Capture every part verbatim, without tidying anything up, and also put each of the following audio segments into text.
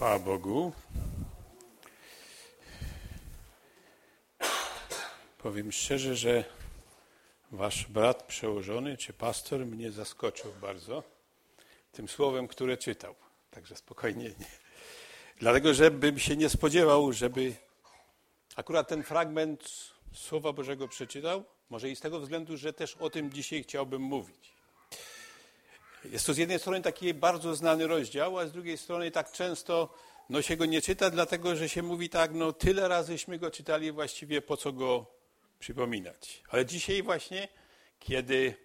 Chwała Bogu. Powiem szczerze, że wasz brat przełożony czy pastor mnie zaskoczył bardzo tym słowem, które czytał. Także spokojnie. Nie. Dlatego, że bym się nie spodziewał, żeby akurat ten fragment Słowa Bożego przeczytał. Może i z tego względu, że też o tym dzisiaj chciałbym mówić. Jest to z jednej strony taki bardzo znany rozdział, a z drugiej strony tak często no, się go nie czyta, dlatego że się mówi tak, no tyle razyśmy go czytali, właściwie po co go przypominać. Ale dzisiaj właśnie, kiedy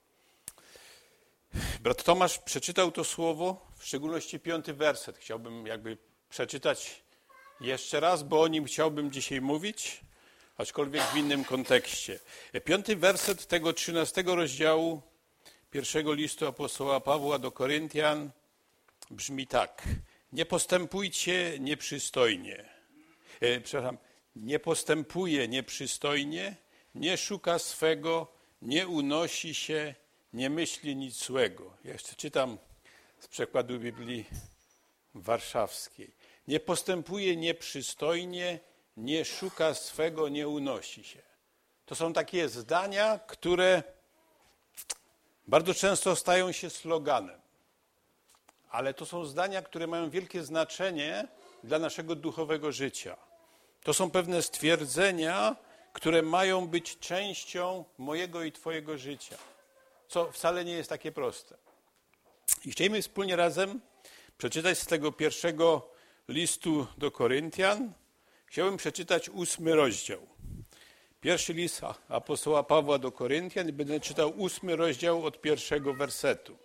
brat Tomasz przeczytał to słowo, w szczególności piąty werset, chciałbym jakby przeczytać jeszcze raz, bo o nim chciałbym dzisiaj mówić, aczkolwiek w innym kontekście. Piąty werset tego trzynastego rozdziału pierwszego listu apostoła Pawła do Koryntian brzmi tak. Nie postępujcie nieprzystojnie. E, przepraszam, nie postępuje nieprzystojnie, nie szuka swego, nie unosi się, nie myśli nic złego. Ja jeszcze czytam z przekładu Biblii warszawskiej. Nie postępuje nieprzystojnie, nie szuka swego, nie unosi się. To są takie zdania, które bardzo często stają się sloganem. Ale to są zdania, które mają wielkie znaczenie dla naszego duchowego życia. To są pewne stwierdzenia, które mają być częścią mojego i twojego życia. Co wcale nie jest takie proste. I chcielibyśmy wspólnie razem przeczytać z tego pierwszego listu do Koryntian. Chciałbym przeczytać ósmy rozdział. Pierwszy list apostoła Pawła do Koryntian i będę czytał ósmy rozdział od pierwszego wersetu.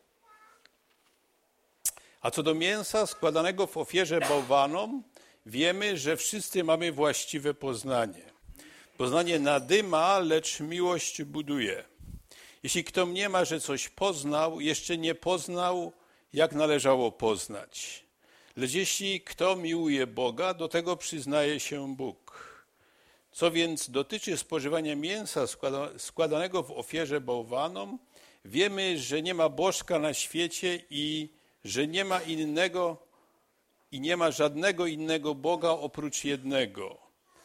A co do mięsa składanego w ofierze bałwanom, wiemy, że wszyscy mamy właściwe poznanie. Poznanie nadyma, lecz miłość buduje. Jeśli kto mniema, że coś poznał, jeszcze nie poznał, jak należało poznać. Lecz jeśli kto miłuje Boga, do tego przyznaje się Bóg. Co więc dotyczy spożywania mięsa składanego w ofierze bałwanom, wiemy, że nie ma bożka na świecie i że nie ma innego i nie ma żadnego innego Boga oprócz jednego.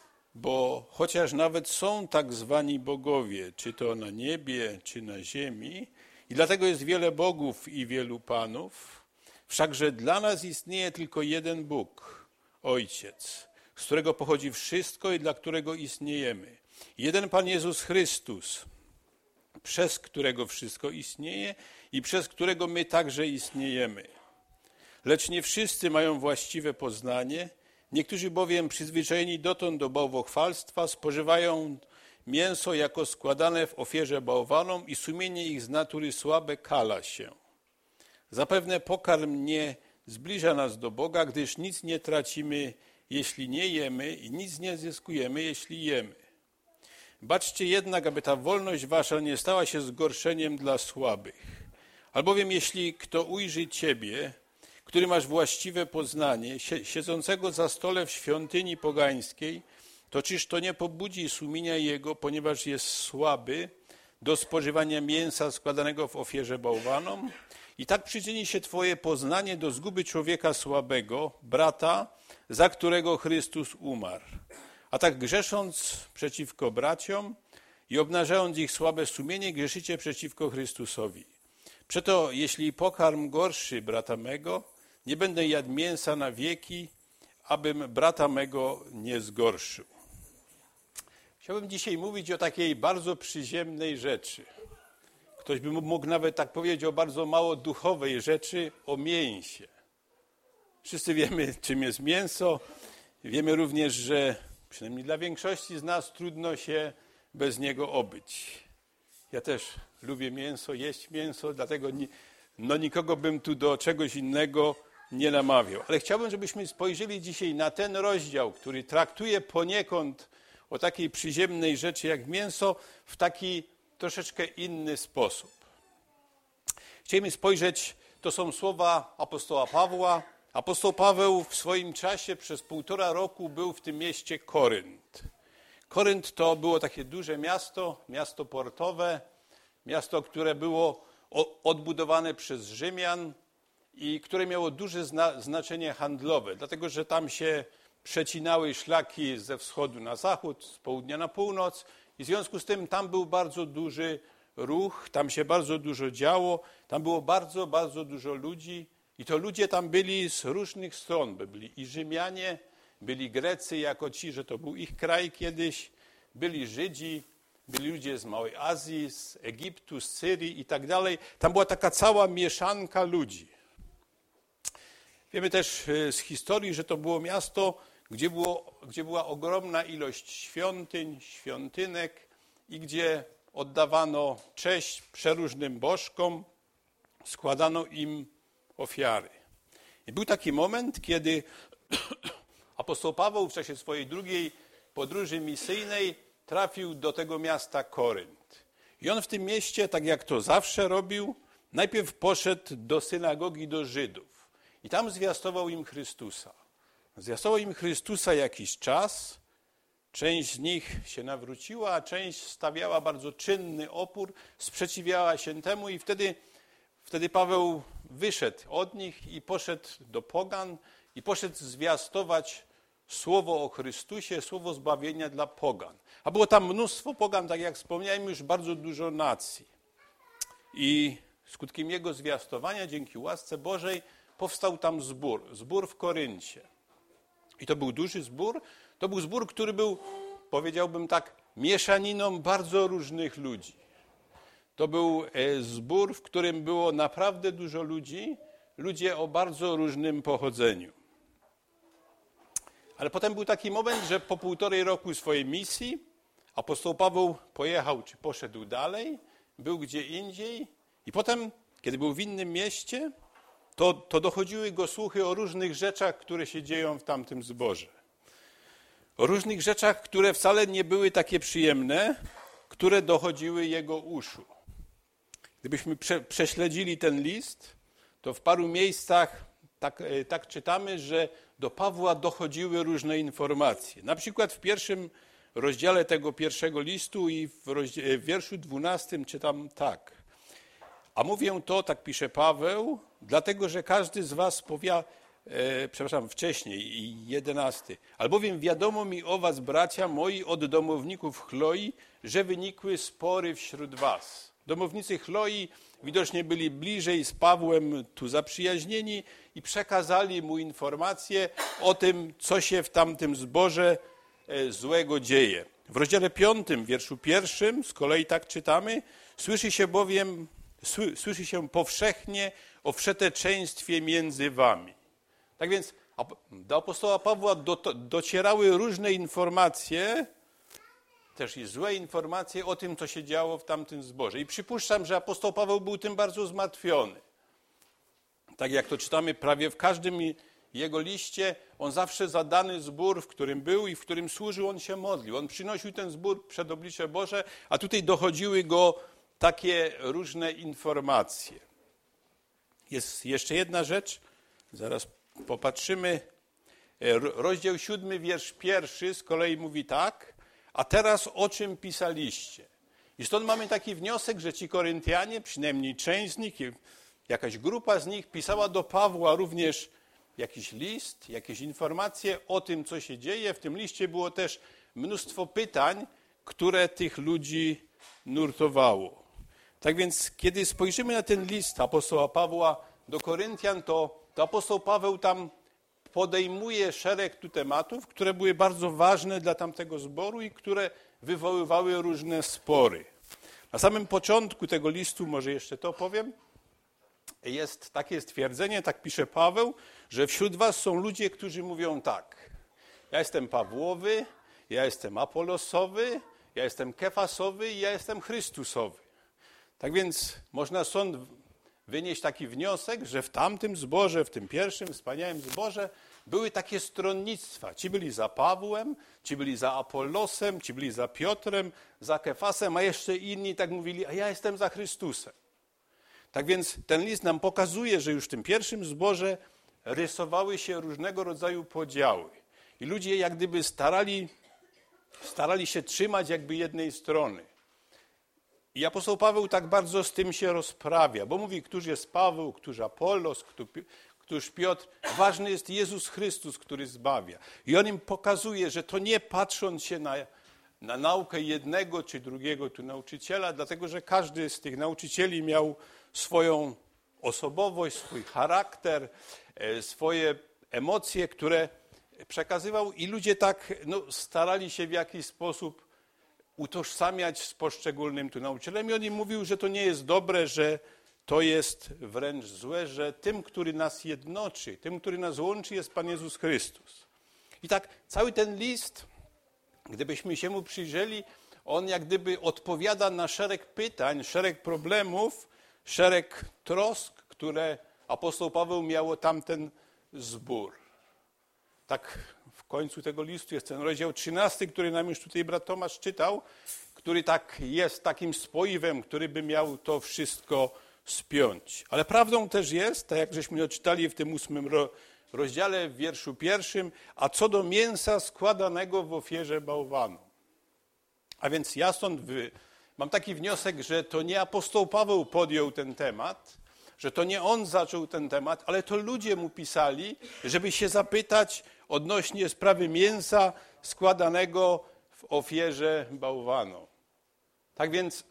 Bo chociaż nawet są tak zwani bogowie, czy to na niebie, czy na ziemi, i dlatego jest wiele bogów i wielu panów, wszakże dla nas istnieje tylko jeden Bóg, Ojciec, z którego pochodzi wszystko i dla którego istniejemy. Jeden Pan Jezus Chrystus, przez którego wszystko istnieje i przez którego my także istniejemy. Lecz nie wszyscy mają właściwe poznanie, niektórzy bowiem przyzwyczajeni dotąd do bałwochwalstwa spożywają mięso jako składane w ofierze bałwanom i sumienie ich z natury słabe kala się. Zapewne pokarm nie zbliża nas do Boga, gdyż nic nie tracimy, jeśli nie jemy i nic nie zyskujemy, jeśli jemy. Baczcie jednak, aby ta wolność wasza nie stała się zgorszeniem dla słabych. Albowiem jeśli kto ujrzy ciebie, który masz właściwe poznanie, siedzącego za stole w świątyni pogańskiej, to czyż to nie pobudzi sumienia jego, ponieważ jest słaby, do spożywania mięsa składanego w ofierze bałwanom? I tak przyczyni się twoje poznanie do zguby człowieka słabego, brata, za którego Chrystus umarł. A tak grzesząc przeciwko braciom i obnażając ich słabe sumienie, grzeszycie przeciwko Chrystusowi. Przeto, jeśli pokarm gorszy brata mego, nie będę jadł mięsa na wieki, abym brata mego nie zgorszył. Chciałbym dzisiaj mówić o takiej bardzo przyziemnej rzeczy. Ktoś by mógł nawet tak powiedzieć o bardzo mało duchowej rzeczy, o mięsie. Wszyscy wiemy, czym jest mięso. Wiemy również, że przynajmniej dla większości z nas trudno się bez niego obyć. Ja też lubię mięso, jeść mięso, dlatego ni, no nikogo bym tu do czegoś innego nie namawiał. Ale chciałbym, żebyśmy spojrzeli dzisiaj na ten rozdział, który traktuje poniekąd o takiej przyziemnej rzeczy jak mięso w taki troszeczkę inny sposób. Chcielibyśmy spojrzeć, to są słowa apostoła Pawła. Apostoł Paweł w swoim czasie przez półtora roku był w tym mieście Korynt. Korynt to było takie duże miasto, miasto portowe, miasto, które było odbudowane przez Rzymian i które miało duże zna- znaczenie handlowe, dlatego że tam się przecinały szlaki ze wschodu na zachód, z południa na północ i w związku z tym tam był bardzo duży ruch, tam się bardzo dużo działo, tam było bardzo, bardzo dużo ludzi i to ludzie tam byli z różnych stron, byli i Rzymianie, byli Grecy jako ci, że to był ich kraj kiedyś, byli Żydzi, byli ludzie z Małej Azji, z Egiptu, z Syrii i tak dalej. Tam była taka cała mieszanka ludzi. Wiemy też z historii, że to było miasto, gdzie, było, gdzie była ogromna ilość świątyń, świątynek i gdzie oddawano cześć przeróżnym bożkom, składano im ofiary. I był taki moment, kiedy apostoł Paweł w czasie swojej drugiej podróży misyjnej trafił do tego miasta Korynt. I on w tym mieście, tak jak to zawsze robił, najpierw poszedł do synagogi do Żydów i tam zwiastował im Chrystusa. Zwiastował im Chrystusa jakiś czas, część z nich się nawróciła, a część stawiała bardzo czynny opór, sprzeciwiała się temu i wtedy, wtedy Paweł wyszedł od nich i poszedł do pogan i poszedł zwiastować słowo o Chrystusie, słowo zbawienia dla pogan. A było tam mnóstwo pogan, tak jak wspomniałem, już bardzo dużo nacji. I skutkiem jego zwiastowania, dzięki łasce Bożej, powstał tam zbór, zbór w Koryncie. I to był duży zbór, to był zbór, który był, powiedziałbym tak, mieszaniną bardzo różnych ludzi. To był zbór, w którym było naprawdę dużo ludzi, ludzie o bardzo różnym pochodzeniu. Ale potem był taki moment, że po półtorej roku swojej misji apostoł Paweł pojechał, czy poszedł dalej, był gdzie indziej i potem, kiedy był w innym mieście, to, to dochodziły go słuchy o różnych rzeczach, które się dzieją w tamtym zborze. O różnych rzeczach, które wcale nie były takie przyjemne, które dochodziły jego uszu. Gdybyśmy prze, prześledzili ten list, to w paru miejscach tak, tak czytamy, że do Pawła dochodziły różne informacje. Na przykład w pierwszym rozdziale tego pierwszego listu i w, rozdziale, w wierszu dwunastym czytam tak. A mówię to, tak pisze Paweł, dlatego, że każdy z was powie, e, przepraszam, wcześniej, i jedenasty. Albowiem wiadomo mi o was, bracia moi, od domowników Chloi, że wynikły spory wśród was. Domownicy Chloi widocznie byli bliżej z Pawłem tu zaprzyjaźnieni i przekazali mu informacje o tym, co się w tamtym zborze złego dzieje. W rozdziale piątym, wierszu pierwszym, z kolei tak czytamy, słyszy się bowiem, słyszy się powszechnie o wszeteczeństwie między wami. Tak więc do apostoła Pawła do, docierały różne informacje, też i złe informacje o tym, co się działo w tamtym zborze. I przypuszczam, że apostoł Paweł był tym bardzo zmartwiony. Tak jak to czytamy prawie w każdym jego liście, on zawsze za dany zbór, w którym był i w którym służył, on się modlił. On przynosił ten zbór przed oblicze Boże, a tutaj dochodziły go takie różne informacje. Jest jeszcze jedna rzecz, zaraz popatrzymy. Rozdział siódmy, wiersz pierwszy z kolei mówi tak, a teraz o czym pisaliście? I stąd mamy taki wniosek, że ci Koryntianie, przynajmniej część z nich, jakaś grupa z nich pisała do Pawła również jakiś list, jakieś informacje o tym, co się dzieje. W tym liście było też mnóstwo pytań, które tych ludzi nurtowało. Tak więc, kiedy spojrzymy na ten list apostoła Pawła do Koryntian, to, to apostoł Paweł tam podejmuje szereg tu tematów, które były bardzo ważne dla tamtego zboru i które wywoływały różne spory. Na samym początku tego listu, może jeszcze to powiem, jest takie stwierdzenie, tak pisze Paweł, że wśród was są ludzie, którzy mówią tak. Ja jestem Pawłowy, ja jestem Apolosowy, ja jestem Kefasowy i ja jestem Chrystusowy. Tak więc można stąd wynieść taki wniosek, że w tamtym zborze, w tym pierwszym wspaniałym zborze były takie stronnictwa. Ci byli za Pawłem, ci byli za Apollosem, ci byli za Piotrem, za Kefasem, a jeszcze inni tak mówili, a ja jestem za Chrystusem. Tak więc ten list nam pokazuje, że już w tym pierwszym zborze rysowały się różnego rodzaju podziały. I ludzie jak gdyby starali, starali się trzymać jakby jednej strony. I apostoł Paweł tak bardzo z tym się rozprawia, bo mówi, któż jest Paweł, któż Apollos, któż Piotr. Ważny jest Jezus Chrystus, który zbawia. I on im pokazuje, że to nie patrząc się na, na naukę jednego czy drugiego tu nauczyciela, dlatego że każdy z tych nauczycieli miał swoją osobowość, swój charakter, swoje emocje, które przekazywał i ludzie tak no, starali się w jakiś sposób utożsamiać z poszczególnym tu nauczycielem. I on im mówił, że to nie jest dobre, że to jest wręcz złe, że tym, który nas jednoczy, tym, który nas łączy, jest Pan Jezus Chrystus. I tak cały ten list, gdybyśmy się mu przyjrzeli, on jak gdyby odpowiada na szereg pytań, szereg problemów, szereg trosk, które apostoł Paweł miał o tamten zbór. Tak w końcu tego listu jest ten rozdział trzynasty, który nam już tutaj brat Tomasz czytał, który tak jest takim spoiwem, który by miał to wszystko spiąć. Ale prawdą też jest, tak jak żeśmy odczytali w tym ósmym rozdziale, w wierszu pierwszym, a co do mięsa składanego w ofierze bałwanu. A więc ja stąd wy, mam taki wniosek, że to nie apostoł Paweł podjął ten temat, że to nie on zaczął ten temat, ale to ludzie mu pisali, żeby się zapytać odnośnie sprawy mięsa składanego w ofierze bałwanu. Tak więc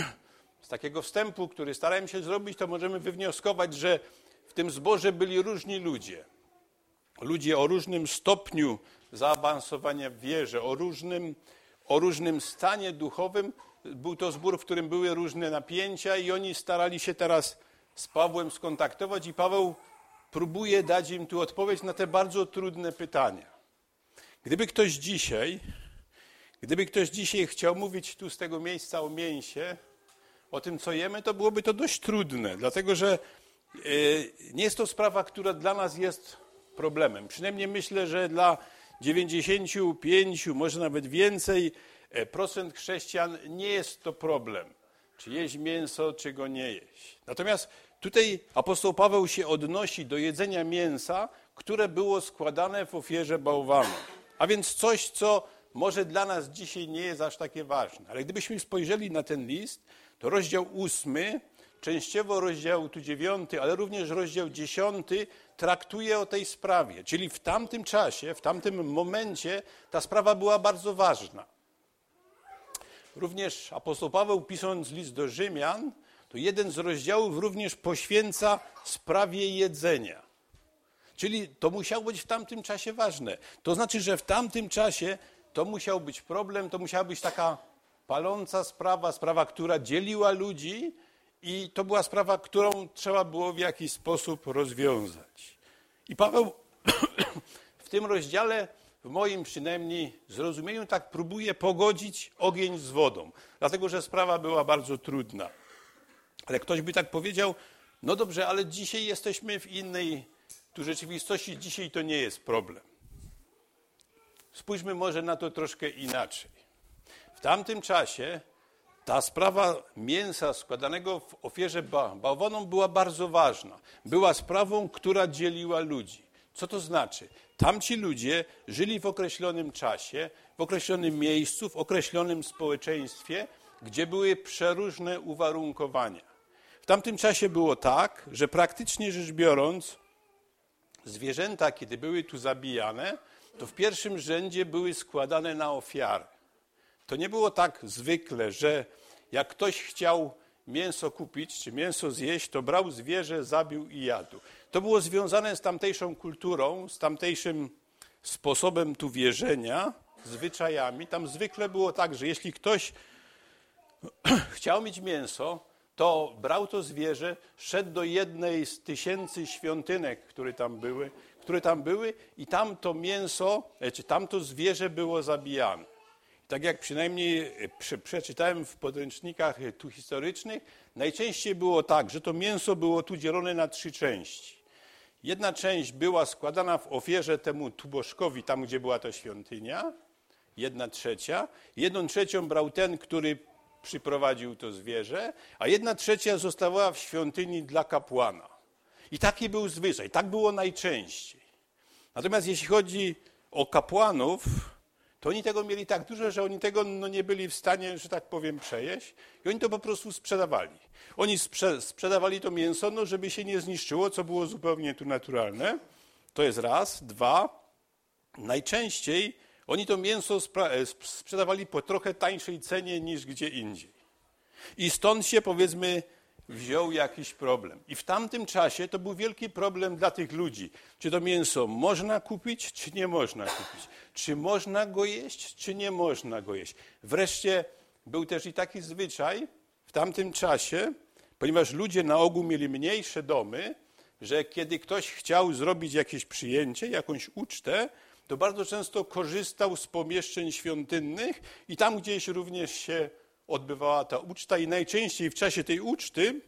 z takiego wstępu, który starałem się zrobić, to możemy wywnioskować, że w tym zborze byli różni ludzie. Ludzie o różnym stopniu zaawansowania w wierze, o różnym, o różnym stanie duchowym. Był to zbór, w którym były różne napięcia i oni starali się teraz z Pawłem skontaktować i Paweł próbuje dać im tu odpowiedź na te bardzo trudne pytania. Gdyby ktoś dzisiaj, gdyby ktoś dzisiaj chciał mówić tu z tego miejsca o mięsie, o tym, co jemy, to byłoby to dość trudne, dlatego że nie jest to sprawa, która dla nas jest problemem. Przynajmniej myślę, że dla dziewięćdziesięciu pięciu, może nawet więcej procent chrześcijan nie jest to problem, czy jeść mięso, czy go nie jeść. Natomiast tutaj apostoł Paweł się odnosi do jedzenia mięsa, które było składane w ofierze bałwanu. A więc coś, co może dla nas dzisiaj nie jest aż takie ważne. Ale gdybyśmy spojrzeli na ten list, to rozdział ósmy, częściowo rozdział tu dziewiąty, ale również rozdział dziesiąty traktuje o tej sprawie. Czyli w tamtym czasie, w tamtym momencie ta sprawa była bardzo ważna. Również apostoł Paweł, pisząc list do Rzymian, to jeden z rozdziałów również poświęca sprawie jedzenia. Czyli to musiało być w tamtym czasie ważne. To znaczy, że w tamtym czasie to musiał być problem, to musiała być taka paląca sprawa, sprawa, która dzieliła ludzi i to była sprawa, którą trzeba było w jakiś sposób rozwiązać. I Paweł w tym rozdziale, w moim przynajmniej zrozumieniu, tak próbuje pogodzić ogień z wodą, dlatego że sprawa była bardzo trudna. Ale ktoś by tak powiedział, no dobrze, ale dzisiaj jesteśmy w innej tu rzeczywistości, dzisiaj to nie jest problem. Spójrzmy może na to troszkę inaczej. W tamtym czasie ta sprawa mięsa składanego w ofierze bałwanu była bardzo ważna. Była sprawą, która dzieliła ludzi. Co to znaczy? Tamci ludzie żyli w określonym czasie, w określonym miejscu, w określonym społeczeństwie, gdzie były przeróżne uwarunkowania. W tamtym czasie było tak, że praktycznie rzecz biorąc, zwierzęta, kiedy były tu zabijane, to w pierwszym rzędzie były składane na ofiarę. To nie było tak zwykle, że jak ktoś chciał mięso kupić, czy mięso zjeść, to brał zwierzę, zabił i jadł. To było związane z tamtejszą kulturą, z tamtejszym sposobem tu wierzenia, zwyczajami. Tam zwykle było tak, że jeśli ktoś chciał mieć mięso, to brał to zwierzę, szedł do jednej z tysięcy świątynek, które tam były, które tam były i tam to mięso, czy tam to zwierzę było zabijane. Tak jak przynajmniej przeczytałem w podręcznikach tu historycznych, najczęściej było tak, że to mięso było tu dzielone na trzy części. Jedna część była składana w ofierze temu tuboszkowi, tam gdzie była ta świątynia, jedna trzecia. Jedną trzecią brał ten, który przyprowadził to zwierzę, a jedna trzecia zostawała w świątyni dla kapłana. I taki był zwyczaj, tak było najczęściej. Natomiast jeśli chodzi o kapłanów, to oni tego mieli tak dużo, że oni tego no, nie byli w stanie, że tak powiem, przejeść i oni to po prostu sprzedawali. Oni sprze- sprzedawali to mięso, no, żeby się nie zniszczyło, co było zupełnie tu naturalne. To jest raz. Dwa, najczęściej oni to mięso spra- sprzedawali po trochę tańszej cenie niż gdzie indziej. I stąd się, powiedzmy, wziął jakiś problem. I w tamtym czasie to był wielki problem dla tych ludzi. Czy to mięso można kupić, czy nie można kupić? Czy można go jeść, czy nie można go jeść? Wreszcie był też i taki zwyczaj w tamtym czasie, ponieważ ludzie na ogół mieli mniejsze domy, że kiedy ktoś chciał zrobić jakieś przyjęcie, jakąś ucztę, to bardzo często korzystał z pomieszczeń świątynnych i tam gdzieś również się odbywała ta uczta i najczęściej w czasie tej uczty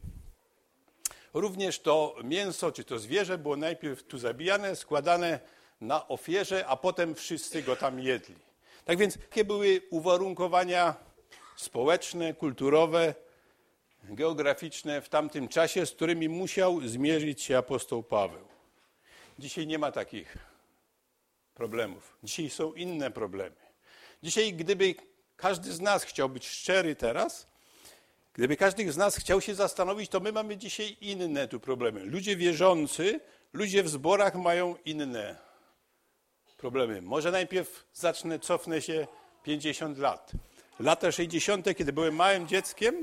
również to mięso czy to zwierzę było najpierw tu zabijane, składane na ofierze, a potem wszyscy go tam jedli. Tak więc jakie były uwarunkowania społeczne, kulturowe, geograficzne w tamtym czasie, z którymi musiał zmierzyć się apostoł Paweł? Dzisiaj nie ma takich problemów. Dzisiaj są inne problemy. Dzisiaj, gdyby każdy z nas chciał być szczery teraz, gdyby każdy z nas chciał się zastanowić, to my mamy dzisiaj inne tu problemy. Ludzie wierzący, ludzie w zborach mają inne problemy. Może najpierw zacznę, cofnę się pięćdziesiąt lat. Lata sześćdziesiąte, kiedy byłem małym dzieckiem,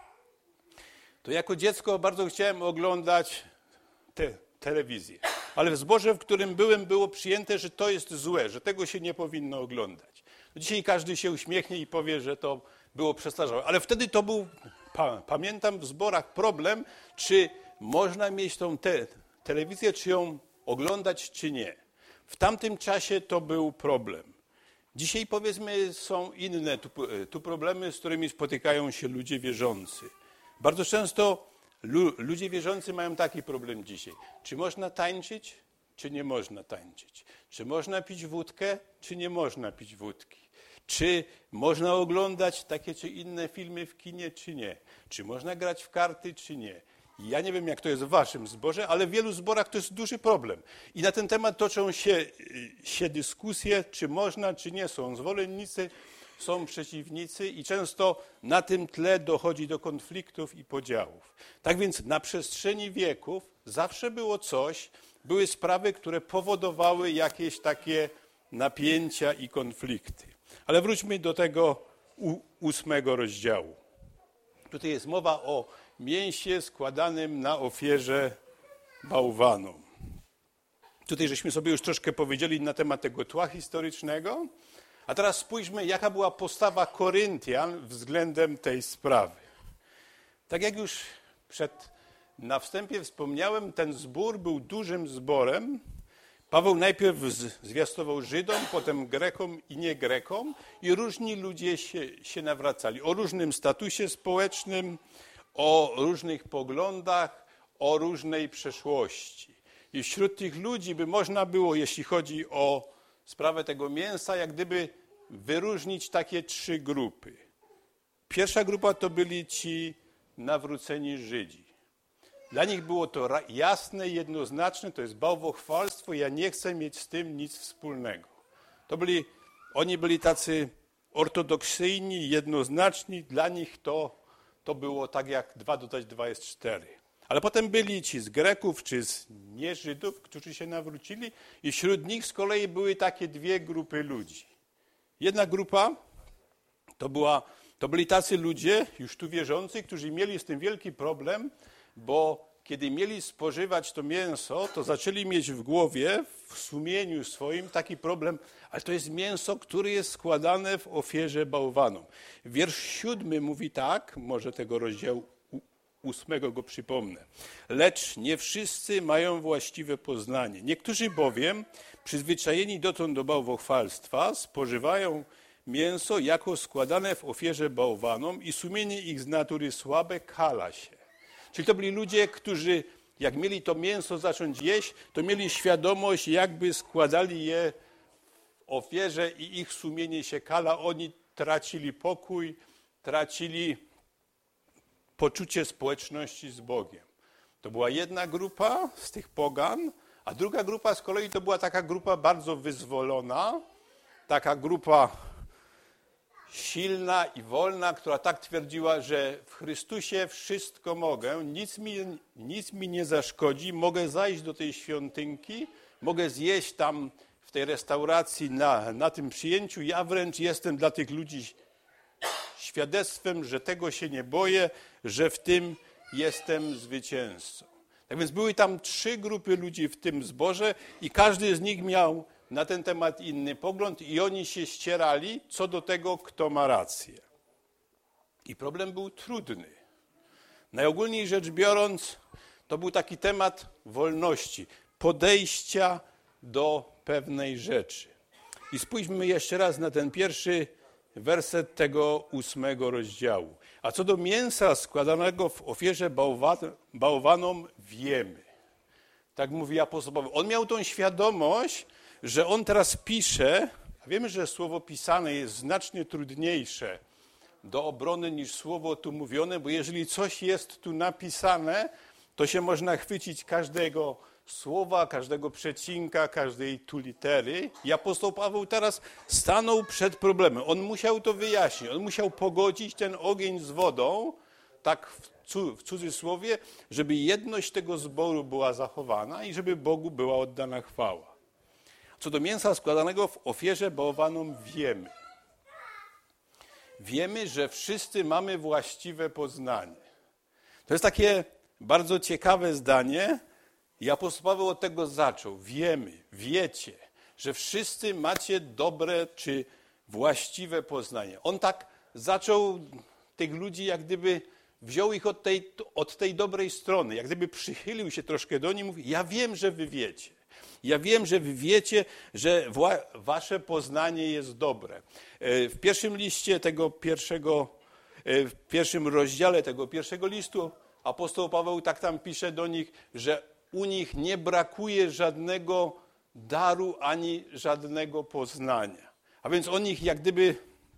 to jako dziecko bardzo chciałem oglądać te, telewizję. Ale w zborze, w którym byłem, było przyjęte, że to jest złe, że tego się nie powinno oglądać. Dzisiaj każdy się uśmiechnie i powie, że to było przestarzałe. Ale wtedy to był, pa, pamiętam w zborach problem, czy można mieć tą te, telewizję, czy ją oglądać, czy nie. W tamtym czasie to był problem. Dzisiaj, powiedzmy, są inne tu, tu problemy, z którymi spotykają się ludzie wierzący. Bardzo często lu, ludzie wierzący mają taki problem dzisiaj. Czy można tańczyć, czy nie można tańczyć? Czy można pić wódkę, czy nie można pić wódki? Czy można oglądać takie czy inne filmy w kinie, czy nie? Czy można grać w karty, czy nie? Ja nie wiem, jak to jest w waszym zborze, ale w wielu zborach to jest duży problem. I na ten temat toczą się, się dyskusje, czy można, czy nie. Są zwolennicy, są przeciwnicy i często na tym tle dochodzi do konfliktów i podziałów. Tak więc na przestrzeni wieków zawsze było coś, były sprawy, które powodowały jakieś takie napięcia i konflikty. Ale wróćmy do tego ósmego rozdziału. Tutaj jest mowa o mięsie składanym na ofierze bałwanom. Tutaj żeśmy sobie już troszkę powiedzieli na temat tego tła historycznego, a teraz spójrzmy, jaka była postawa Koryntian względem tej sprawy. Tak jak już przed, na wstępie wspomniałem, ten zbór był dużym zborem. Paweł najpierw zwiastował Żydom, potem Grekom i nie Grekom i różni ludzie się, się nawracali. O różnym statusie społecznym, o różnych poglądach, o różnej przeszłości. I wśród tych ludzi by można było, jeśli chodzi o sprawę tego mięsa, jak gdyby wyróżnić takie trzy grupy. Pierwsza grupa to byli ci nawróceni Żydzi. Dla nich było to jasne i jednoznaczne, to jest bałwochwalstwo, ja nie chcę mieć z tym nic wspólnego. To byli, oni byli tacy ortodoksyjni, jednoznaczni, dla nich to, to było tak jak dwa dodać dwa jest cztery. Ale potem byli ci z Greków czy z nieżydów, którzy się nawrócili i wśród nich z kolei były takie dwie grupy ludzi. Jedna grupa to, była, to byli tacy ludzie, już tu wierzący, którzy mieli z tym wielki problem, bo kiedy mieli spożywać to mięso, to zaczęli mieć w głowie, w sumieniu swoim taki problem, ale to jest mięso, które jest składane w ofierze bałwanom. Wiersz siódmy mówi tak, może tego rozdziału ósmego go przypomnę. Lecz nie wszyscy mają właściwe poznanie. Niektórzy bowiem, przyzwyczajeni dotąd do bałwochwalstwa, spożywają mięso jako składane w ofierze bałwanom i sumienie ich z natury słabe kala się. Czyli to byli ludzie, którzy jak mieli to mięso zacząć jeść, to mieli świadomość, jakby składali je w ofierze i ich sumienie się kala. Oni tracili pokój, tracili poczucie społeczności z Bogiem. To była jedna grupa z tych pogan, a druga grupa z kolei to była taka grupa bardzo wyzwolona, taka grupa silna i wolna, która tak twierdziła, że w Chrystusie wszystko mogę, nic mi, nic mi nie zaszkodzi, mogę zajść do tej świątynki, mogę zjeść tam w tej restauracji na, na tym przyjęciu. Ja wręcz jestem dla tych ludzi świadectwem, że tego się nie boję, że w tym jestem zwycięzcą. Tak więc były tam trzy grupy ludzi w tym zborze i każdy z nich miał na ten temat inny pogląd i oni się ścierali co do tego, kto ma rację. I problem był trudny. Najogólniej rzecz biorąc, to był taki temat wolności, podejścia do pewnej rzeczy. I spójrzmy jeszcze raz na ten pierwszy werset tego ósmego rozdziału. A co do mięsa składanego w ofierze bałwanom wiemy. Tak mówi apostoł Paweł. On miał tą świadomość, że on teraz pisze, a wiemy, że słowo pisane jest znacznie trudniejsze do obrony niż słowo tu mówione, bo jeżeli coś jest tu napisane, to się można chwycić każdego słowa, każdego przecinka, każdej tu litery. I apostoł Paweł teraz stanął przed problemem. On musiał to wyjaśnić, on musiał pogodzić ten ogień z wodą, tak w cudzysłowie, żeby jedność tego zboru była zachowana i żeby Bogu była oddana chwała. Co do mięsa składanego w ofierze bałwanom wiemy. Wiemy, że wszyscy mamy właściwe poznanie. To jest takie bardzo ciekawe zdanie i apostoł Paweł od tego zaczął. Wiemy, wiecie, że wszyscy macie dobre czy właściwe poznanie. On tak zaczął tych ludzi, jak gdyby wziął ich od tej, od tej dobrej strony, jak gdyby przychylił się troszkę do nich i mówi, ja wiem, że wy wiecie. Ja wiem, że wy wiecie, że wasze poznanie jest dobre. W pierwszym liście tego pierwszego, w pierwszym rozdziale tego pierwszego listu apostoł Paweł tak tam pisze do nich, że u nich nie brakuje żadnego daru ani żadnego poznania. A więc on ich jak gdyby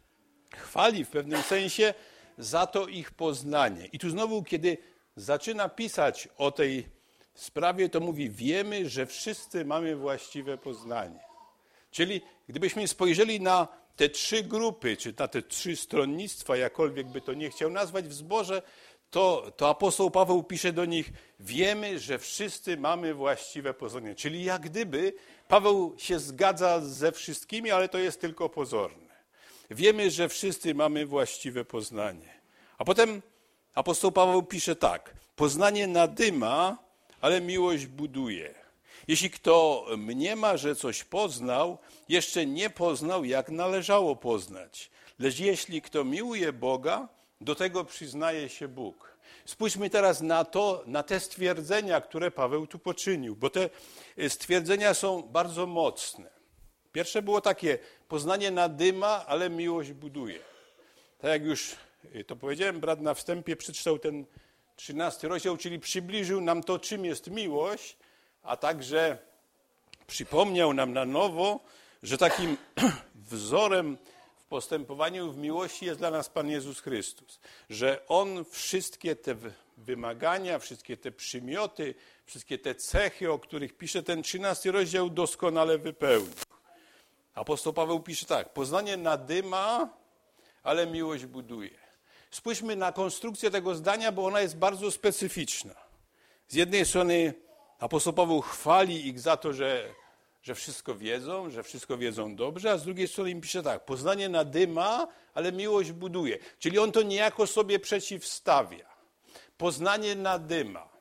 chwali w pewnym sensie za to ich poznanie. I tu znowu, kiedy zaczyna pisać o tej sprawie, to mówi, wiemy, że wszyscy mamy właściwe poznanie. Czyli gdybyśmy spojrzeli na te trzy grupy, czy na te trzy stronnictwa, jakkolwiek by to nie chciał nazwać w zborze, to, to apostoł Paweł pisze do nich, wiemy, że wszyscy mamy właściwe poznanie. Czyli jak gdyby Paweł się zgadza ze wszystkimi, ale to jest tylko pozorne. Wiemy, że wszyscy mamy właściwe poznanie. A potem apostoł Paweł pisze tak, poznanie nadyma, ale miłość buduje. Jeśli kto mniema, że coś poznał, jeszcze nie poznał, jak należało poznać. Lecz jeśli kto miłuje Boga, do tego przyznaje się Bóg. Spójrzmy teraz na to, na te stwierdzenia, które Paweł tu poczynił, bo te stwierdzenia są bardzo mocne. Pierwsze było takie, poznanie nadyma, ale miłość buduje. Tak jak już to powiedziałem, brat na wstępie przeczytał ten trzynasty rozdział, czyli przybliżył nam to, czym jest miłość, a także przypomniał nam na nowo, że takim wzorem w postępowaniu w miłości jest dla nas Pan Jezus Chrystus. Że On wszystkie te wymagania, wszystkie te przymioty, wszystkie te cechy, o których pisze ten trzynasty rozdział, doskonale wypełnił. Apostoł Paweł pisze tak, poznanie nadyma, ale miłość buduje. Spójrzmy na konstrukcję tego zdania, bo ona jest bardzo specyficzna. Z jednej strony apostoł Paweł chwali ich za to, że, że wszystko wiedzą, że wszystko wiedzą dobrze, a z drugiej strony im pisze tak, poznanie nadyma, ale miłość buduje. Czyli on to niejako sobie przeciwstawia. Poznanie nadyma.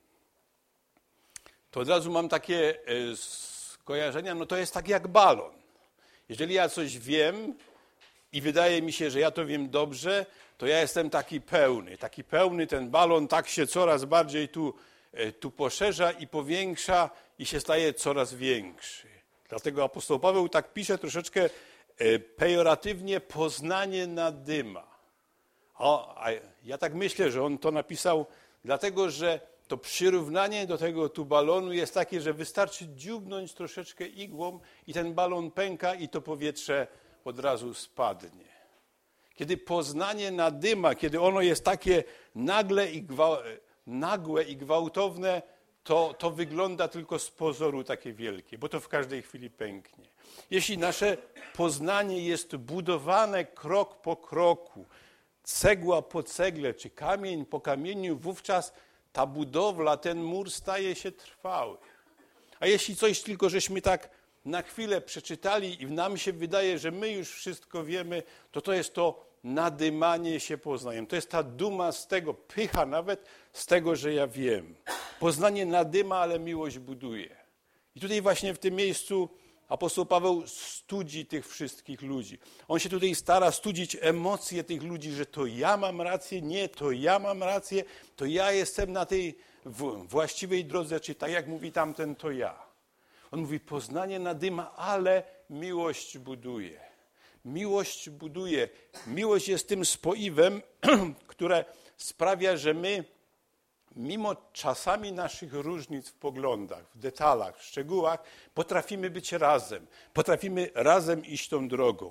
To od razu mam takie skojarzenia, no to jest tak jak balon. Jeżeli ja coś wiem i wydaje mi się, że ja to wiem dobrze, to ja jestem taki pełny. Taki pełny, ten balon tak się coraz bardziej tu, tu poszerza i powiększa i się staje coraz większy. Dlatego apostoł Paweł tak pisze troszeczkę pejoratywnie, poznanie nadyma. O, a ja tak myślę, że on to napisał dlatego, że to przyrównanie do tego tu balonu jest takie, że wystarczy dziubnąć troszeczkę igłą i ten balon pęka i to powietrze od razu spadnie. Kiedy poznanie nadyma, kiedy ono jest takie nagle i gwałtowne, nagłe i gwałtowne, to, to wygląda tylko z pozoru takie wielkie, bo to w każdej chwili pęknie. Jeśli nasze poznanie jest budowane krok po kroku, cegła po cegle, czy kamień po kamieniu, wówczas ta budowla, ten mur staje się trwały. A jeśli coś tylko żeśmy tak na chwilę przeczytali i nam się wydaje, że my już wszystko wiemy, to to jest to nadymanie się poznaniem. To jest ta duma z tego, pycha nawet z tego, że ja wiem. Poznanie nadyma, ale miłość buduje. I tutaj właśnie w tym miejscu apostoł Paweł studzi tych wszystkich ludzi. On się tutaj stara studzić emocje tych ludzi, że to ja mam rację, nie, to ja mam rację, to ja jestem na tej właściwej drodze, czy tak jak mówi tamten, to ja. On mówi, poznanie nadyma, ale miłość buduje. Miłość buduje. Miłość jest tym spoiwem, które sprawia, że my, mimo czasami naszych różnic w poglądach, w detalach, w szczegółach, potrafimy być razem. Potrafimy razem iść tą drogą.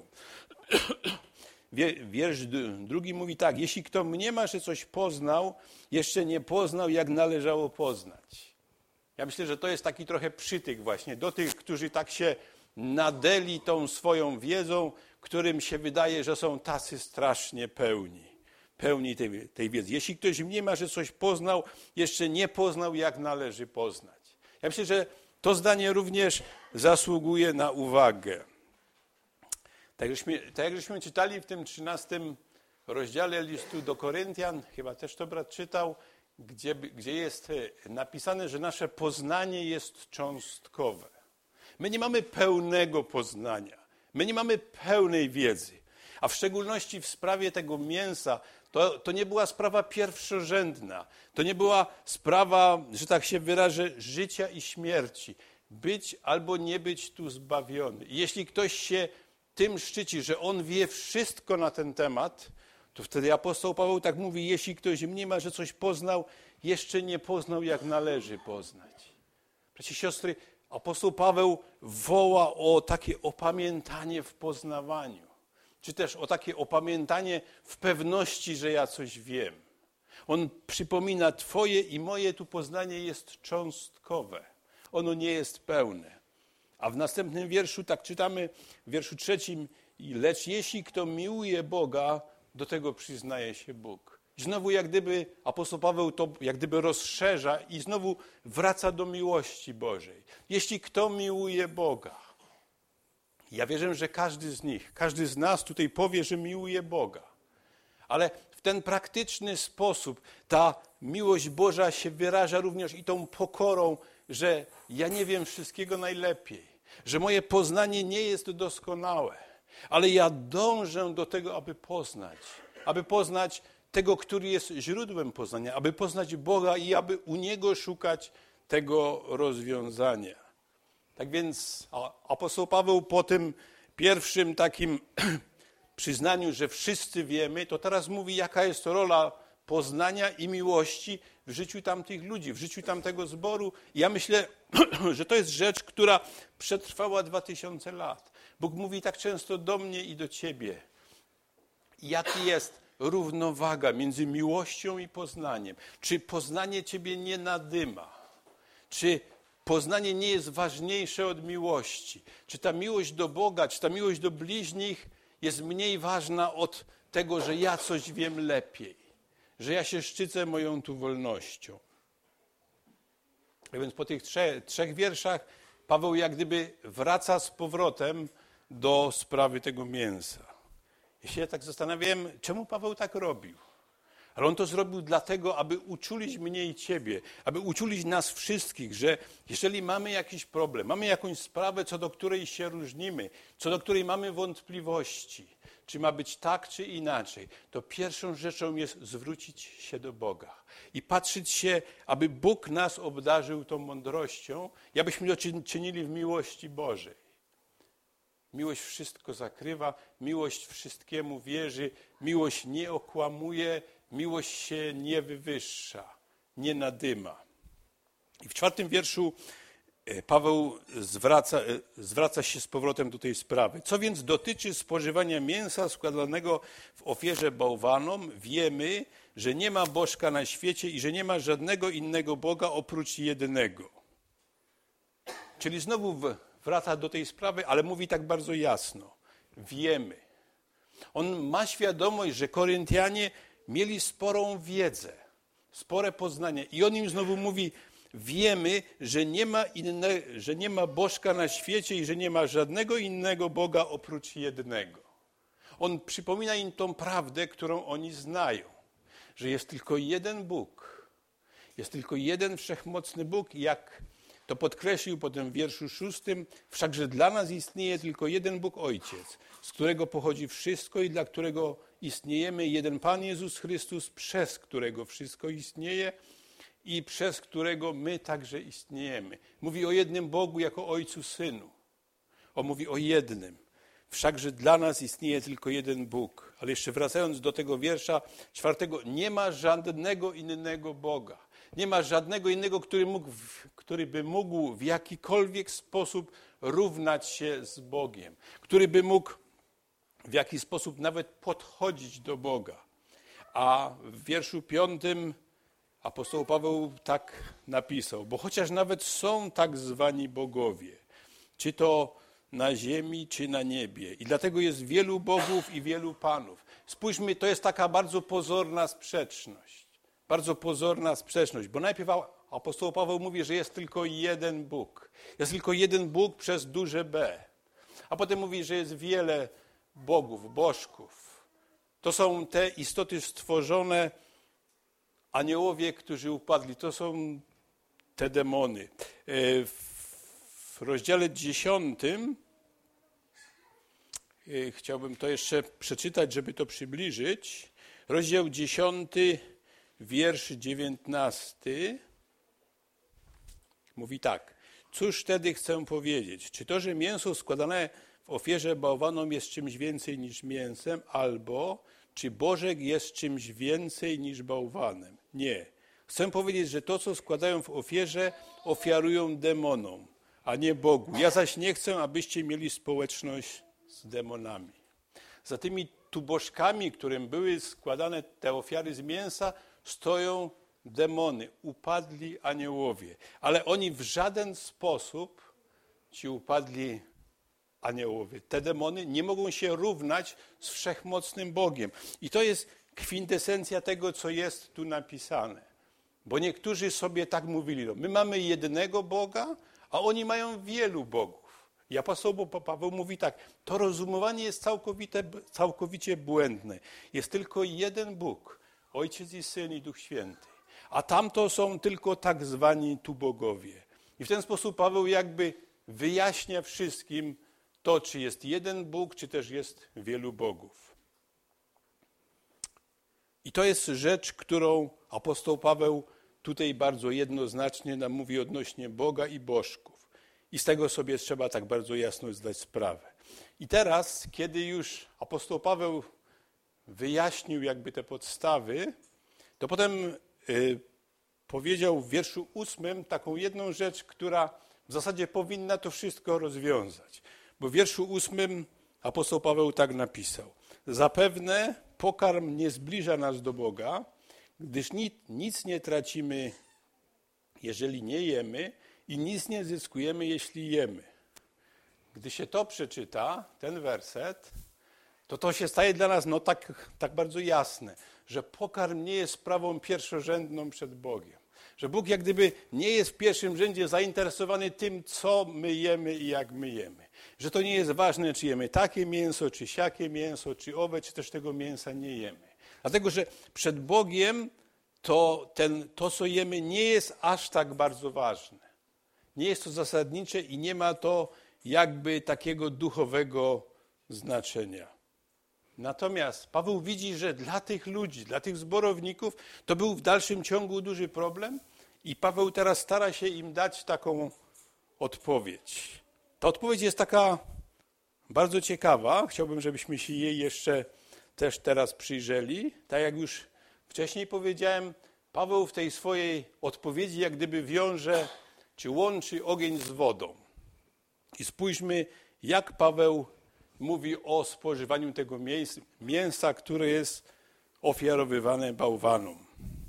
Wiersz drugi mówi tak, jeśli kto mniema, że coś poznał, jeszcze nie poznał, jak należało poznać. Ja myślę, że to jest taki trochę przytyk właśnie do tych, którzy tak się nadeli tą swoją wiedzą, którym się wydaje, że są tacy strasznie pełni. Pełni tej, tej wiedzy. Jeśli ktoś mniema, że coś poznał, jeszcze nie poznał, jak należy poznać. Ja myślę, że to zdanie również zasługuje na uwagę. Tak żeśmy, tak jak żeśmy czytali w tym trzynastym rozdziale listu do Koryntian, chyba też to brat czytał, gdzie, gdzie jest napisane, że nasze poznanie jest cząstkowe. My nie mamy pełnego poznania. My nie mamy pełnej wiedzy. A w szczególności w sprawie tego mięsa, to, to nie była sprawa pierwszorzędna. To nie była sprawa, że tak się wyrażę, życia i śmierci. Być albo nie być tu zbawiony. I jeśli ktoś się tym szczyci, że on wie wszystko na ten temat, to wtedy apostoł Paweł tak mówi, jeśli ktoś mniema, że coś poznał, jeszcze nie poznał, jak należy poznać. Bracia i siostry, apostoł Paweł woła o takie opamiętanie w poznawaniu, czy też o takie opamiętanie w pewności, że ja coś wiem. On przypomina, twoje i moje tu poznanie jest cząstkowe. Ono nie jest pełne. A w następnym wierszu, tak czytamy, w wierszu trzecim, lecz jeśli kto miłuje Boga, do tego przyznaje się Bóg. I znowu jak gdyby apostoł Paweł to jak gdyby rozszerza i znowu wraca do miłości Bożej. Jeśli kto miłuje Boga. Ja wierzę, że każdy z nich, każdy z nas tutaj powie, że miłuje Boga. Ale w ten praktyczny sposób ta miłość Boża się wyraża również i tą pokorą, że ja nie wiem wszystkiego najlepiej, że moje poznanie nie jest doskonałe, ale ja dążę do tego, aby poznać, aby poznać tego, który jest źródłem poznania, aby poznać Boga i aby u Niego szukać tego rozwiązania. Tak więc apostoł Paweł po tym pierwszym takim przyznaniu, że wszyscy wiemy, to teraz mówi, jaka jest rola poznania i miłości w życiu tamtych ludzi, w życiu tamtego zboru. I ja myślę, że to jest rzecz, która przetrwała dwa tysiące lat. Bóg mówi tak często do mnie i do ciebie. Jaki jest równowaga między miłością i poznaniem? Czy poznanie ciebie nie nadyma? Czy poznanie nie jest ważniejsze od miłości? Czy ta miłość do Boga, czy ta miłość do bliźnich jest mniej ważna od tego, że ja coś wiem lepiej? Że ja się szczycę moją tu wolnością? A więc po tych trzech, trzech wierszach Paweł jak gdyby wraca z powrotem do sprawy tego mięsa. Ja się tak zastanawiałem, czemu Paweł tak robił. Ale on to zrobił dlatego, aby uczulić mnie i ciebie, aby uczulić nas wszystkich, że jeżeli mamy jakiś problem, mamy jakąś sprawę, co do której się różnimy, co do której mamy wątpliwości, czy ma być tak, czy inaczej, to pierwszą rzeczą jest zwrócić się do Boga i patrzeć się, aby Bóg nas obdarzył tą mądrością i abyśmy to czynili w miłości Bożej. Miłość wszystko zakrywa, miłość wszystkiemu wierzy, miłość nie okłamuje, miłość się nie wywyższa, nie nadyma. I w czwartym wierszu Paweł zwraca, zwraca się z powrotem do tej sprawy. Co więc dotyczy spożywania mięsa składanego w ofierze bałwanom, wiemy, że nie ma bożka na świecie i że nie ma żadnego innego Boga oprócz jednego. Czyli znowu wraca do tej sprawy, ale mówi tak bardzo jasno. Wiemy. On ma świadomość, że Koryntianie mieli sporą wiedzę, spore poznanie. I on im znowu mówi, wiemy, że nie ma inne, że nie ma bożka na świecie i że nie ma żadnego innego Boga oprócz jednego. On przypomina im tą prawdę, którą oni znają, że jest tylko jeden Bóg. Jest tylko jeden wszechmocny Bóg, jak to podkreślił potem w wierszu szóstym, wszakże dla nas istnieje tylko jeden Bóg Ojciec, z którego pochodzi wszystko i dla którego istniejemy, jeden Pan Jezus Chrystus, przez którego wszystko istnieje i przez którego my także istniejemy. Mówi o jednym Bogu jako Ojcu Synu. On mówi o jednym. Wszakże dla nas istnieje tylko jeden Bóg. Ale jeszcze wracając do tego wiersza czwartego, nie ma żadnego innego Boga. Nie ma żadnego innego, który, mógł, który by mógł w jakikolwiek sposób równać się z Bogiem. Który by mógł w jakiś sposób nawet podchodzić do Boga. A w wierszu piątym apostoł Paweł tak napisał, bo chociaż nawet są tak zwani bogowie, czy to na ziemi, czy na niebie. I dlatego jest wielu bogów i wielu panów. Spójrzmy, to jest taka bardzo pozorna sprzeczność. Bardzo pozorna sprzeczność, bo najpierw apostoł Paweł mówi, że jest tylko jeden Bóg. Jest tylko jeden Bóg przez duże B. A potem mówi, że jest wiele bogów, bożków. To są te istoty stworzone, aniołowie, którzy upadli. To są te demony. W rozdziale dziesiątym, chciałbym to jeszcze przeczytać, żeby to przybliżyć. Rozdział dziesiąty, wiersz dziewiętnasty. Mówi tak. Cóż wtedy chcę powiedzieć? Czy to, że mięso składane w ofierze bałwanom jest czymś więcej niż mięsem, albo czy bożek jest czymś więcej niż bałwanem? Nie. Chcę powiedzieć, że to, co składają w ofierze, ofiarują demonom, a nie Bogu. Ja zaś nie chcę, abyście mieli społeczność z demonami. Za tymi tu bożkami, którym były składane te ofiary z mięsa, stoją demony, upadli aniołowie. Ale oni w żaden sposób, ci upadli aniołowie, te demony nie mogą się równać z wszechmocnym Bogiem. I to jest kwintesencja tego, co jest tu napisane. Bo niektórzy sobie tak mówili, no, my mamy jednego Boga, a oni mają wielu bogów. I apostoł Paweł mówi tak, to rozumowanie jest całkowite, całkowicie błędne. Jest tylko jeden Bóg, Ojciec i Syn i Duch Święty. A tamto są tylko tak zwani tu bogowie. I w ten sposób Paweł jakby wyjaśnia wszystkim to, czy jest jeden Bóg, czy też jest wielu bogów. I to jest rzecz, którą apostoł Paweł tutaj bardzo jednoznacznie nam mówi odnośnie Boga i bożków. I z tego sobie trzeba tak bardzo jasno zdać sprawę. I teraz, kiedy już apostoł Paweł wyjaśnił jakby te podstawy, to potem y, powiedział w wierszu ósmym taką jedną rzecz, która w zasadzie powinna to wszystko rozwiązać. Bo w wierszu ósmym apostoł Paweł tak napisał. Zapewne pokarm nie zbliża nas do Boga, gdyż nic, nic nie tracimy, jeżeli nie jemy i nic nie zyskujemy, jeśli jemy. Gdy się to przeczyta, ten werset, to to się staje dla nas no tak, tak bardzo jasne, że pokarm nie jest sprawą pierwszorzędną przed Bogiem. Że Bóg jak gdyby nie jest w pierwszym rzędzie zainteresowany tym, co my jemy i jak my jemy. Że to nie jest ważne, czy jemy takie mięso, czy siakie mięso, czy owe, czy też tego mięsa nie jemy. Dlatego, że przed Bogiem to, ten, to, co jemy, nie jest aż tak bardzo ważne. Nie jest to zasadnicze i nie ma to jakby takiego duchowego znaczenia. Natomiast Paweł widzi, że dla tych ludzi, dla tych zborowników to był w dalszym ciągu duży problem i Paweł teraz stara się im dać taką odpowiedź. Ta odpowiedź jest taka bardzo ciekawa. Chciałbym, żebyśmy się jej jeszcze też teraz przyjrzeli. Tak jak już wcześniej powiedziałem, Paweł w tej swojej odpowiedzi jak gdyby wiąże czy łączy ogień z wodą. I spójrzmy, jak Paweł mówi o spożywaniu tego mięsa, które jest ofiarowywane bałwanom.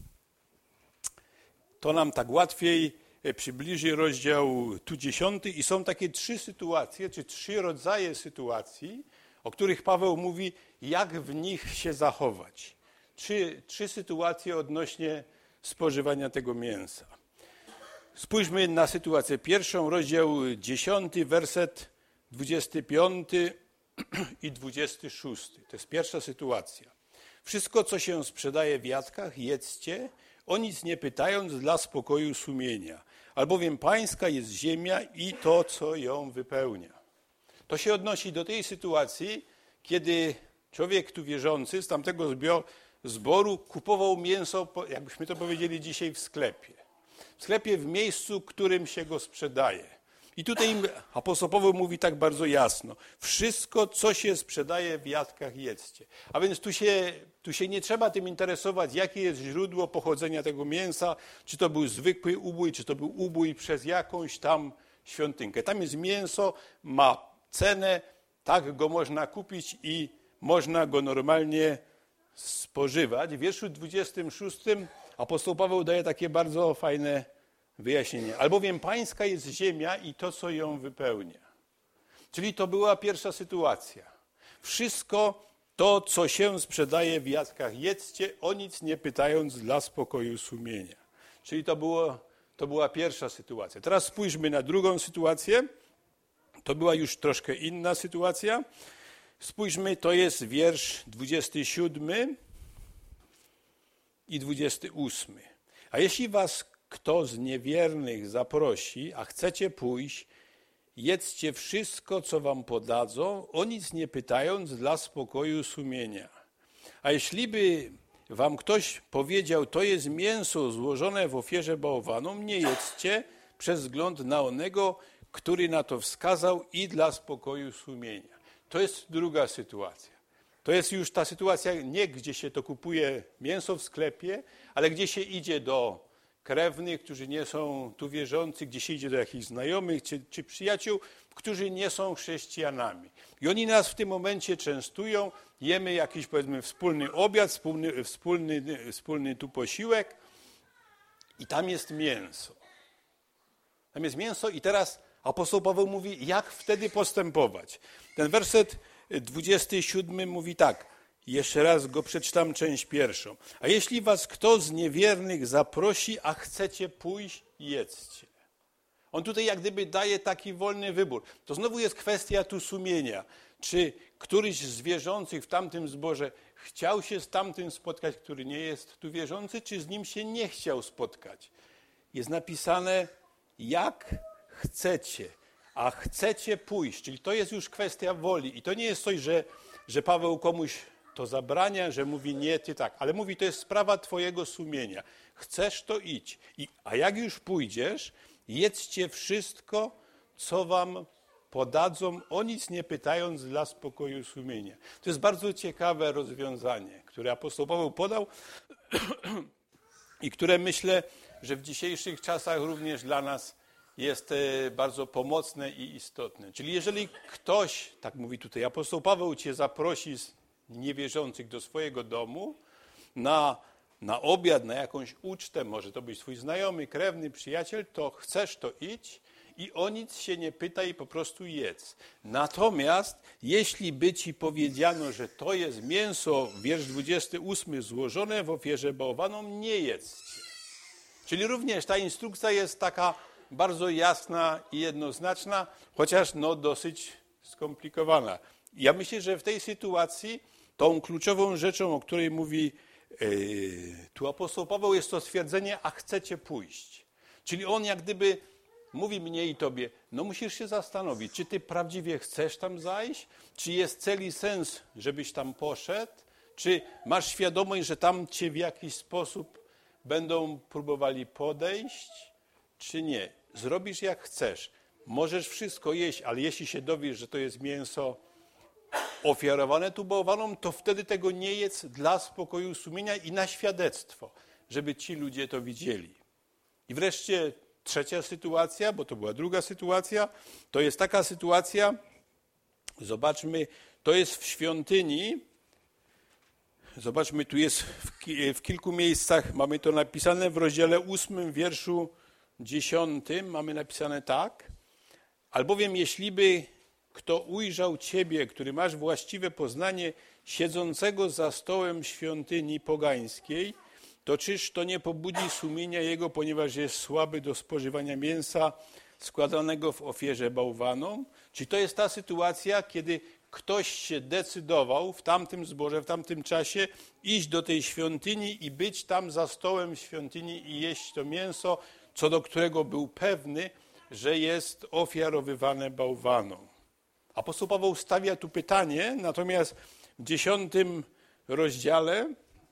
To nam tak łatwiej przybliży rozdział tu dziesiąty i są takie trzy sytuacje, czy trzy rodzaje sytuacji, o których Paweł mówi, jak w nich się zachować. Trzy, trzy sytuacje odnośnie spożywania tego mięsa. Spójrzmy na sytuację pierwszą, rozdział dziesiąty, werset dwudziesty piąty i dwudziesty szósty. To jest pierwsza sytuacja. Wszystko, co się sprzedaje w jatkach, jedzcie, o nic nie pytając dla spokoju sumienia, albowiem pańska jest ziemia i to, co ją wypełnia. To się odnosi do tej sytuacji, kiedy człowiek tu wierzący z tamtego zboru kupował mięso, jakbyśmy to powiedzieli dzisiaj, w sklepie. W sklepie w miejscu, którym się go sprzedaje. I tutaj apostoł Paweł mówi tak bardzo jasno. Wszystko, co się sprzedaje w jatkach, jedzcie. A więc tu się, tu się nie trzeba tym interesować, jakie jest źródło pochodzenia tego mięsa, czy to był zwykły ubój, czy to był ubój przez jakąś tam świątynkę. Tam jest mięso, ma cenę, tak go można kupić i można go normalnie spożywać. W wierszu dwudziestym szóstym apostoł Paweł daje takie bardzo fajne wyjaśnienie. Albowiem pańska jest ziemia i to, co ją wypełnia. Czyli to była pierwsza sytuacja. Wszystko to, co się sprzedaje w jatkach, jedzcie, o nic nie pytając dla spokoju sumienia. Czyli to, było, to była pierwsza sytuacja. Teraz spójrzmy na drugą sytuację. To była już troszkę inna sytuacja. Spójrzmy, to jest wiersz dwudziesty siódmy i dwudziesty ósmy. A jeśli was kto z niewiernych zaprosi, a chcecie pójść, jedzcie wszystko, co wam podadzą, o nic nie pytając dla spokoju sumienia. A jeśli by wam ktoś powiedział, to jest mięso złożone w ofierze bałwanom, nie jedzcie przez wzgląd na onego, który na to wskazał i dla spokoju sumienia. To jest druga sytuacja. To jest już ta sytuacja nie gdzie się to kupuje mięso w sklepie, ale gdzie się idzie do krewnych, którzy nie są tu wierzący, gdzie się idzie do jakichś znajomych czy, czy przyjaciół, którzy nie są chrześcijanami. I oni nas w tym momencie częstują, jemy jakiś, powiedzmy, wspólny obiad, wspólny, wspólny, wspólny tu posiłek i tam jest mięso. Tam jest mięso i teraz apostoł Paweł mówi, jak wtedy postępować. Ten werset dwudziesty siódmy mówi tak, jeszcze raz go przeczytam część pierwszą. A jeśli was kto z niewiernych zaprosi, a chcecie pójść, jedzcie. On tutaj jak gdyby daje taki wolny wybór. To znowu jest kwestia tu sumienia. Czy któryś z wierzących w tamtym zborze chciał się z tamtym spotkać, który nie jest tu wierzący, czy z nim się nie chciał spotkać? Jest napisane, jak chcecie, a chcecie pójść. Czyli to jest już kwestia woli. I to nie jest coś, że, że Paweł komuś to zabrania, że mówi nie, ty tak. Ale mówi, to jest sprawa twojego sumienia. Chcesz, to idź. I, a jak już pójdziesz, jedzcie wszystko, co wam podadzą, o nic nie pytając dla spokoju sumienia. To jest bardzo ciekawe rozwiązanie, które apostoł Paweł podał i które myślę, że w dzisiejszych czasach również dla nas jest bardzo pomocne i istotne. Czyli jeżeli ktoś, tak mówi tutaj apostoł Paweł, cię zaprosi z niewierzących do swojego domu na, na obiad, na jakąś ucztę, może to być twój znajomy, krewny, przyjaciel, to chcesz, to idź i o nic się nie pytaj, po prostu jedz. Natomiast jeśli by ci powiedziano, że to jest mięso, wiersz dwudziesty ósmy, złożone w ofierze bałwanom, nie jedzcie. Czyli również ta instrukcja jest taka bardzo jasna i jednoznaczna, chociaż no dosyć skomplikowana. Ja myślę, że w tej sytuacji tą kluczową rzeczą, o której mówi yy, tu apostoł Paweł, jest to stwierdzenie, a chcecie pójść. Czyli on jak gdyby mówi mnie i tobie, no musisz się zastanowić, czy ty prawdziwie chcesz tam zajść, czy jest cel i sens, żebyś tam poszedł, czy masz świadomość, że tam cię w jakiś sposób będą próbowali podejść, czy nie. Zrobisz jak chcesz. Możesz wszystko jeść, ale jeśli się dowiesz, że to jest mięso ofiarowane tu bałwanom, to wtedy tego nie jedz dla spokoju sumienia i na świadectwo, żeby ci ludzie to widzieli. I wreszcie trzecia sytuacja, bo to była druga sytuacja. To jest taka sytuacja, zobaczmy, to jest w świątyni. Zobaczmy, tu jest w, ki- w kilku miejscach, mamy to napisane w rozdziale ósmym, wierszu dziesiątym, mamy napisane tak. Albowiem jeśliby kto ujrzał Ciebie, który masz właściwe poznanie siedzącego za stołem świątyni pogańskiej, to czyż to nie pobudzi sumienia jego, ponieważ jest słaby do spożywania mięsa składanego w ofierze bałwanom? Czy to jest ta sytuacja, kiedy ktoś się decydował w tamtym zborze, w tamtym czasie iść do tej świątyni i być tam za stołem świątyni i jeść to mięso, co do którego był pewny, że jest ofiarowywane bałwanom? Apostoł Paweł stawia tu pytanie, natomiast w dziesiątym rozdziale,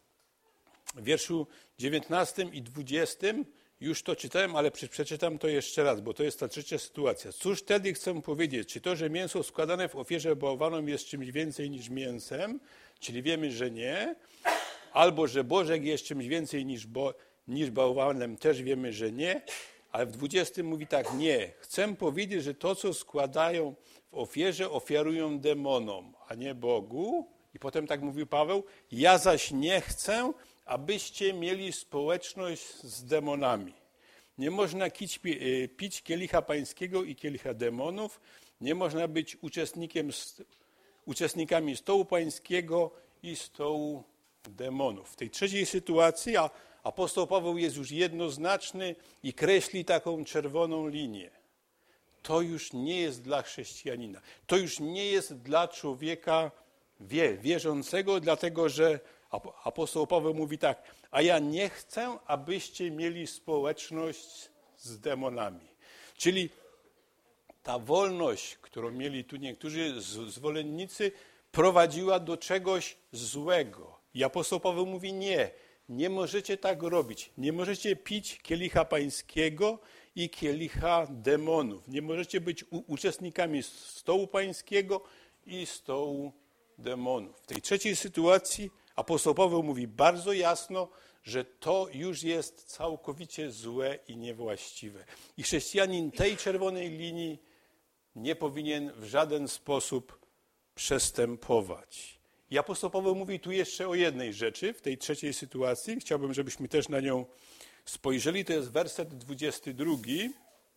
w wierszu dziewiętnastym i dwudziestym, już to czytałem, ale przeczytam to jeszcze raz, bo to jest ta trzecia sytuacja. Cóż wtedy chcę powiedzieć? Czy to, że mięso składane w ofierze bałwanom jest czymś więcej niż mięsem? Czyli wiemy, że nie. Albo, że bożek jest czymś więcej niż, bo, niż bałwanem? Też wiemy, że nie. Ale w dwudziestym mówi tak, nie. Chcę powiedzieć, że to, co składają w ofierze, ofiarują demonom, a nie Bogu. I potem tak mówił Paweł, ja zaś nie chcę, abyście mieli społeczność z demonami. Nie można pić, pić kielicha pańskiego i kielicha demonów. Nie można być uczestnikiem, uczestnikami stołu pańskiego i stołu demonów. W tej trzeciej sytuacji a apostoł Paweł jest już jednoznaczny i kreśli taką czerwoną linię. To już nie jest dla chrześcijanina. To już nie jest dla człowieka wie, wierzącego, dlatego że apostoł Paweł mówi tak, a ja nie chcę, abyście mieli społeczność z demonami. Czyli ta wolność, którą mieli tu niektórzy zwolennicy, prowadziła do czegoś złego. I apostoł Paweł mówi nie, nie możecie tak robić. Nie możecie pić kielicha pańskiego i kielicha demonów. Nie możecie być uczestnikami stołu pańskiego i stołu demonów. W tej trzeciej sytuacji apostoł Paweł mówi bardzo jasno, że to już jest całkowicie złe i niewłaściwe. I chrześcijanin tej czerwonej linii nie powinien w żaden sposób przestępować. I apostoł Paweł mówi tu jeszcze o jednej rzeczy w tej trzeciej sytuacji. Chciałbym, żebyśmy też na nią spojrzeli. To jest werset dwudziesty drugi.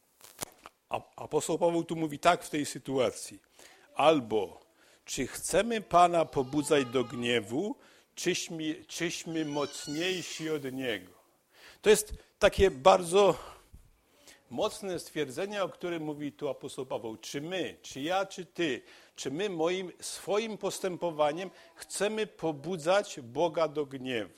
A apostoł Paweł tu mówi tak w tej sytuacji. Albo czy chcemy Pana pobudzać do gniewu, czyśmy, czyśmy mocniejsi od Niego. To jest takie bardzo mocne stwierdzenie, o którym mówi tu apostoł Paweł. Czy my, czy ja, czy ty, czy my moim, swoim postępowaniem chcemy pobudzać Boga do gniewu?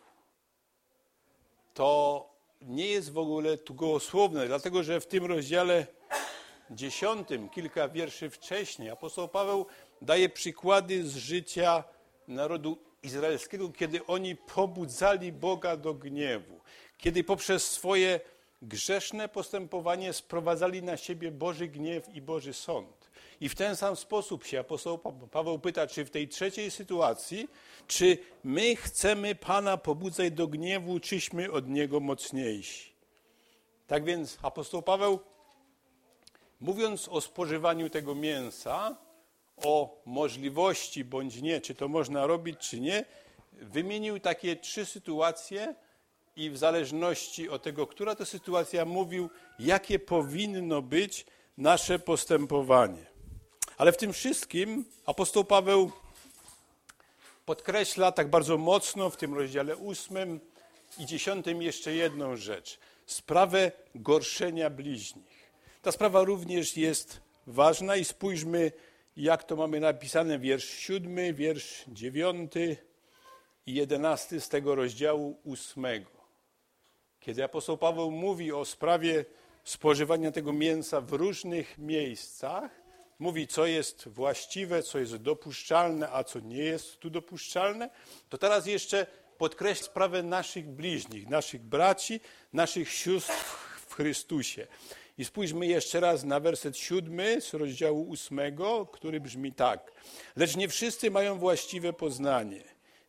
To nie jest w ogóle tu gołosłowne, dlatego że w tym rozdziale dziesiątym, kilka wierszy wcześniej, apostoł Paweł daje przykłady z życia narodu izraelskiego, kiedy oni pobudzali Boga do gniewu, kiedy poprzez swoje grzeszne postępowanie sprowadzali na siebie Boży gniew i Boży sąd. I w ten sam sposób się apostoł Paweł pyta, czy w tej trzeciej sytuacji, czy my chcemy Pana pobudzać do gniewu, czyśmy od Niego mocniejsi. Tak więc apostoł Paweł, mówiąc o spożywaniu tego mięsa, o możliwości bądź nie, czy to można robić, czy nie, wymienił takie trzy sytuacje i w zależności od tego, która to sytuacja, mówił, jakie powinno być nasze postępowanie. Ale w tym wszystkim apostoł Paweł podkreśla tak bardzo mocno w tym rozdziale ósmym i dziesiątym jeszcze jedną rzecz. Sprawę gorszenia bliźnich. Ta sprawa również jest ważna i spójrzmy, jak to mamy napisane, wiersz siódmy, wiersz dziewiąty i jedenasty z tego rozdziału ósmego. Kiedy apostoł Paweł mówi o sprawie spożywania tego mięsa w różnych miejscach, mówi, co jest właściwe, co jest dopuszczalne, a co nie jest tu dopuszczalne, to teraz jeszcze podkreśla sprawę naszych bliźnich, naszych braci, naszych sióstr w Chrystusie. I spójrzmy jeszcze raz na werset siódmy z rozdziału ósmego, który brzmi tak. Lecz nie wszyscy mają właściwe poznanie.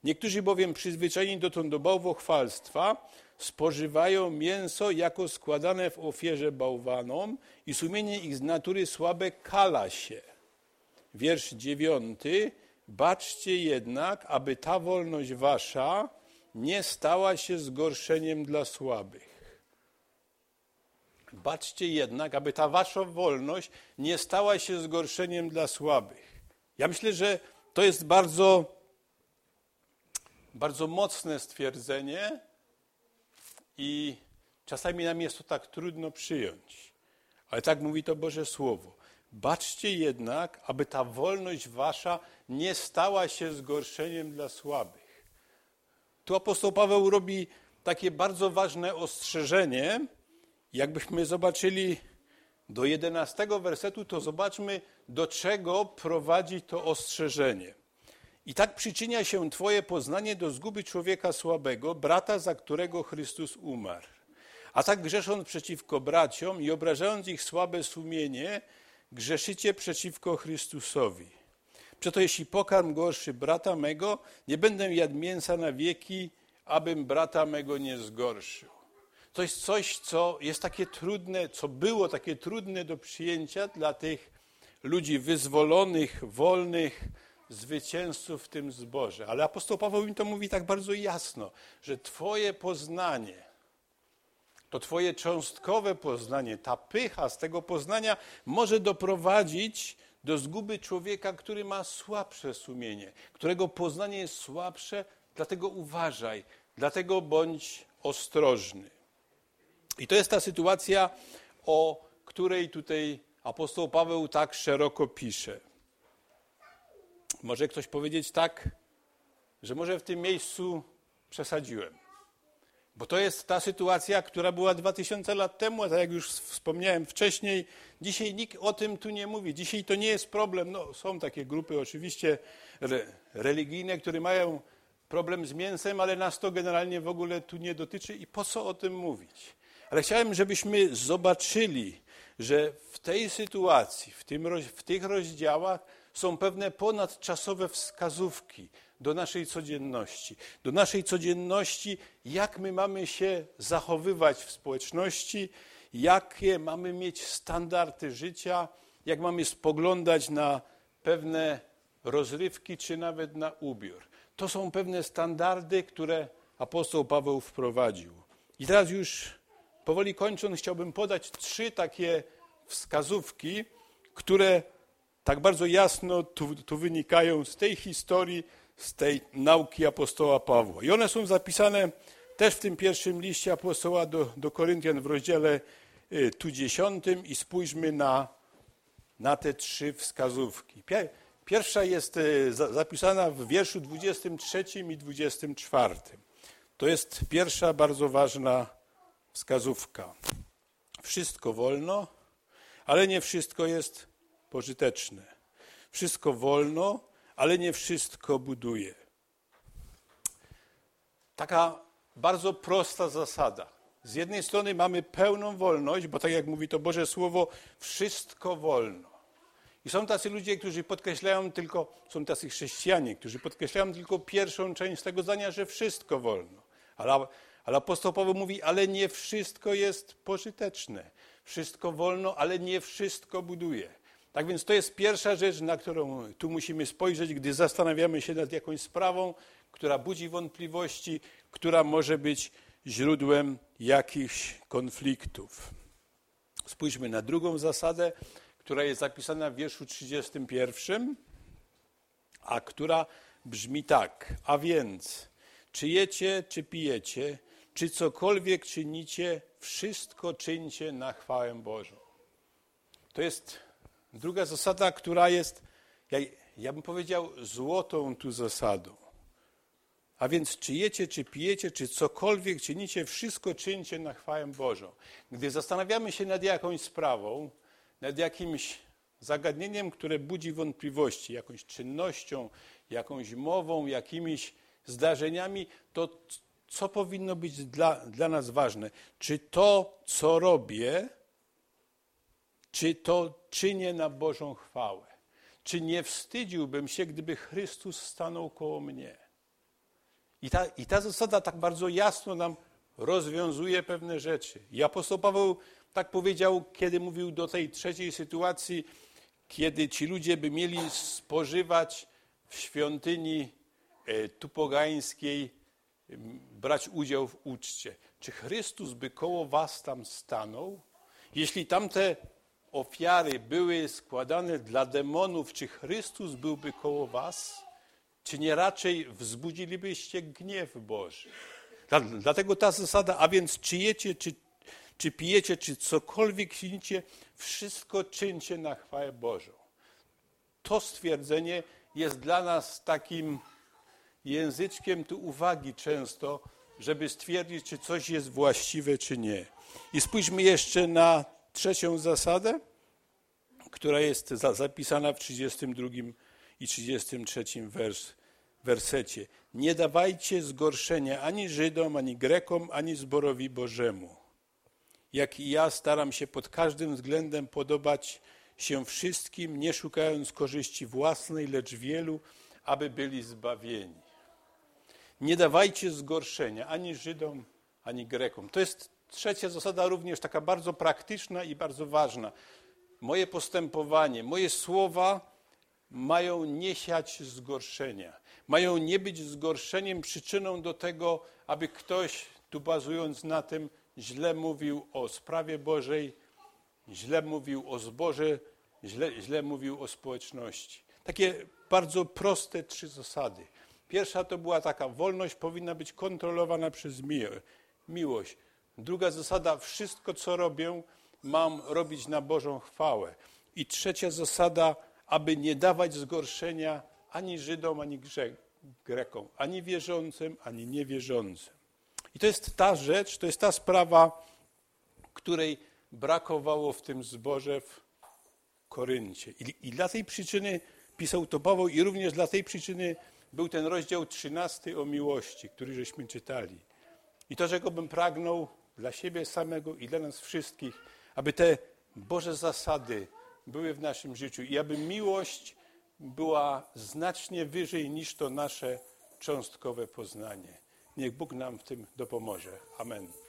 Niektórzy bowiem przyzwyczajeni dotąd do bałwochwalstwa spożywają mięso jako składane w ofierze bałwanom i sumienie ich z natury słabe kala się. Wiersz dziewiąty. Baczcie jednak, aby ta wolność wasza nie stała się zgorszeniem dla słabych. Baczcie jednak, aby ta wasza wolność nie stała się zgorszeniem dla słabych. Ja myślę, że to jest bardzo, bardzo mocne stwierdzenie i czasami nam jest to tak trudno przyjąć. Ale tak mówi to Boże Słowo. Baczcie jednak, aby ta wolność wasza nie stała się zgorszeniem dla słabych. Tu apostoł Paweł robi takie bardzo ważne ostrzeżenie. Jakbyśmy zobaczyli do jedenastego wersetu, to zobaczmy, do czego prowadzi to ostrzeżenie. I tak przyczynia się twoje poznanie do zguby człowieka słabego, brata, za którego Chrystus umarł. A tak grzesząc przeciwko braciom i obrażając ich słabe sumienie, grzeszycie przeciwko Chrystusowi. Przeto jeśli pokarm gorszy brata mego, nie będę jadł mięsa na wieki, abym brata mego nie zgorszył. To jest coś, co jest takie trudne, co było takie trudne do przyjęcia dla tych ludzi wyzwolonych, wolnych, zwycięzców w tym zborze. Ale apostoł Paweł im to mówi tak bardzo jasno, że twoje poznanie, to twoje cząstkowe poznanie, ta pycha z tego poznania może doprowadzić do zguby człowieka, który ma słabsze sumienie, którego poznanie jest słabsze, dlatego uważaj, dlatego bądź ostrożny. I to jest ta sytuacja, o której tutaj apostoł Paweł tak szeroko pisze. Może ktoś powiedzieć tak, że może w tym miejscu przesadziłem. Bo to jest ta sytuacja, która była dwa tysiące lat temu, a tak jak już wspomniałem wcześniej, dzisiaj nikt o tym tu nie mówi. Dzisiaj to nie jest problem. No, są takie grupy oczywiście re, religijne, które mają problem z mięsem, ale nas to generalnie w ogóle tu nie dotyczy i po co o tym mówić? Ale chciałem, żebyśmy zobaczyli, że w tej sytuacji, w, tym, w tych rozdziałach są pewne ponadczasowe wskazówki do naszej codzienności. Do naszej codzienności, jak my mamy się zachowywać w społeczności, jakie mamy mieć standardy życia, jak mamy spoglądać na pewne rozrywki, czy nawet na ubiór. To są pewne standardy, które apostoł Paweł wprowadził. I teraz już powoli kończąc, chciałbym podać trzy takie wskazówki, które tak bardzo jasno tu, tu wynikają z tej historii, z tej nauki apostoła Pawła. I one są zapisane też w tym pierwszym liście apostoła do, do Koryntian w rozdziale y, tu dziesiątym i spójrzmy na, na te trzy wskazówki. Pierwsza jest y, za, zapisana w wierszu dwudziestym trzecim i dwudziestym czwartym. To jest pierwsza bardzo ważna wskazówka. Wszystko wolno, ale nie wszystko jest pożyteczne. Wszystko wolno, ale nie wszystko buduje. Taka bardzo prosta zasada. Z jednej strony mamy pełną wolność, bo tak jak mówi to Boże Słowo, wszystko wolno. I są tacy ludzie, którzy podkreślają tylko, są tacy chrześcijanie, którzy podkreślają tylko pierwszą część tego zdania, że wszystko wolno. Ale, ale apostoł Paweł mówi, ale nie wszystko jest pożyteczne. Wszystko wolno, ale nie wszystko buduje. Tak więc to jest pierwsza rzecz, na którą tu musimy spojrzeć, gdy zastanawiamy się nad jakąś sprawą, która budzi wątpliwości, która może być źródłem jakichś konfliktów. Spójrzmy na drugą zasadę, która jest zapisana w wierszu trzydziestym pierwszym, a która brzmi tak. A więc, czy jecie, czy pijecie, czy cokolwiek czynicie, wszystko czyńcie na chwałę Bożą. To jest druga zasada, która jest, ja, ja bym powiedział, złotą tu zasadą. A więc czy jecie, czy pijecie, czy cokolwiek czynicie, wszystko czyńcie na chwałę Bożą. Gdy zastanawiamy się nad jakąś sprawą, nad jakimś zagadnieniem, które budzi wątpliwości, jakąś czynnością, jakąś mową, jakimiś zdarzeniami, to co powinno być dla, dla nas ważne? Czy to, co robię, czy to czynię na Bożą chwałę? Czy nie wstydziłbym się, gdyby Chrystus stanął koło mnie? I ta, I ta zasada tak bardzo jasno nam rozwiązuje pewne rzeczy. I apostoł Paweł tak powiedział, kiedy mówił do tej trzeciej sytuacji, kiedy ci ludzie by mieli spożywać w świątyni tu pogańskiej, brać udział w uczcie. Czy Chrystus by koło was tam stanął? Jeśli tamte ofiary były składane dla demonów, czy Chrystus byłby koło was? Czy nie raczej wzbudzilibyście gniew Boży? Dlatego ta zasada, a więc czy jecie, czy, czy pijecie, czy cokolwiek czynicie, wszystko czyńcie na chwałę Bożą. To stwierdzenie jest dla nas takim języczkiem tu uwagi często, żeby stwierdzić, czy coś jest właściwe, czy nie. I spójrzmy jeszcze na trzecią zasadę, która jest zapisana w trzydziestym drugim i trzydziestym trzecim wers, wersecie. Nie dawajcie zgorszenia ani Żydom, ani Grekom, ani zborowi Bożemu. Jak i ja staram się pod każdym względem podobać się wszystkim, nie szukając korzyści własnej, lecz wielu, aby byli zbawieni. Nie dawajcie zgorszenia ani Żydom, ani Grekom. To jest trzecia zasada, również taka bardzo praktyczna i bardzo ważna. Moje postępowanie, moje słowa mają nie siać zgorszenia. Mają nie być zgorszeniem, przyczyną do tego, aby ktoś, tu bazując na tym, źle mówił o sprawie Bożej, źle mówił o zborze, źle, źle mówił o społeczności. Takie bardzo proste trzy zasady. Pierwsza to była taka, wolność powinna być kontrolowana przez miłość. Druga zasada, wszystko co robię, mam robić na Bożą chwałę. I trzecia zasada, aby nie dawać zgorszenia ani Żydom, ani Grekom, ani wierzącym, ani niewierzącym. I to jest ta rzecz, to jest ta sprawa, której brakowało w tym zborze w Koryncie. I, i dla tej przyczyny pisał to Paweł i również dla tej przyczyny był ten rozdział trzynasty o miłości, który żeśmy czytali. I to, czego bym pragnął dla siebie samego i dla nas wszystkich, aby te Boże zasady były w naszym życiu i aby miłość była znacznie wyżej niż to nasze cząstkowe poznanie. Niech Bóg nam w tym dopomoże. Amen.